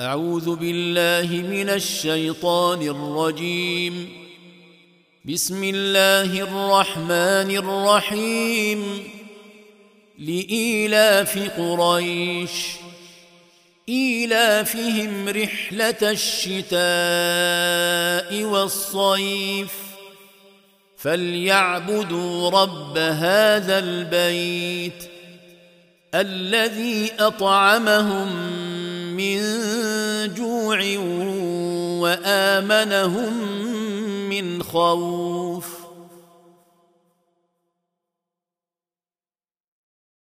أعوذ بالله من الشيطان الرجيم. بسم الله الرحمن الرحيم. لإيلاف قريش إيلافهم رحلة الشتاء والصيف فليعبدوا رب هذا البيت الذي أطعمهم من جوع وآمنهم من خوف.